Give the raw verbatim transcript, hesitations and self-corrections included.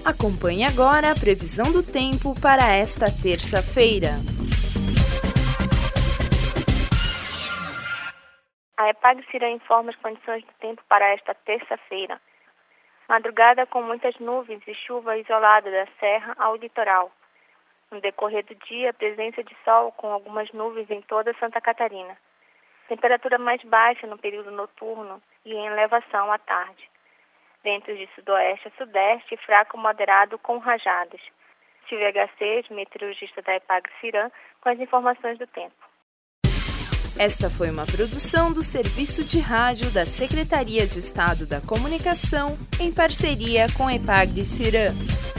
Acompanhe agora a previsão do tempo para esta terça-feira. A EPAGRE-CIRAM informa as condições do tempo para esta terça-feira. Madrugada com muitas nuvens e chuva isolada da serra ao litoral. No decorrer do dia, presença de sol com algumas nuvens em toda Santa Catarina. Temperatura mais baixa no período noturno e em elevação à tarde. Ventos de sudoeste a sudeste e fraco moderado com rajadas. Silvia Garcês, meteorologista da EPAGRE-CIRAM, com as informações do tempo. Esta foi uma produção do Serviço de Rádio da Secretaria de Estado da Comunicação, em parceria com a EPAGRE-CIRAM.